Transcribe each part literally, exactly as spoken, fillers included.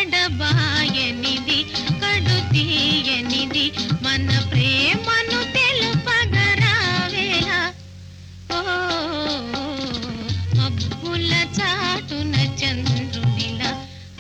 ఎడబాయనిది కడు తీయనిది మన ప్రేమను తెలుపగరావేలా ఓ మబ్బుల చాటున చంద్రునిలా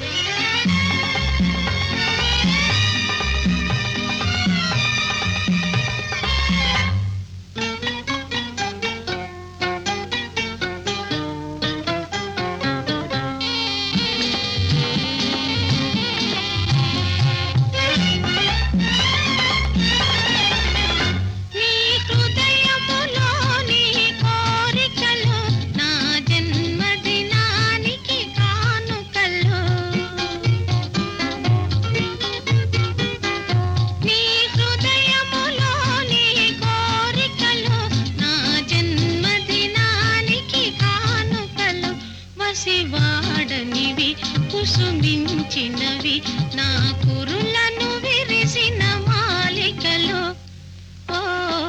వాడనివి కుసుమించినవి నా కురులను విరిసిన మాలికలు ఓ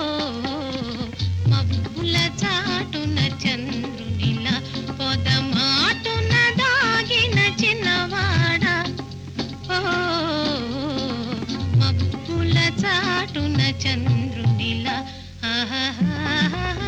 మబ్బుల చాటున చంద్రునిలా పొదమాటున దాగిన చిన్నవాడ ఓ మబ్బుల చాటున చంద్రునిలా ఆహా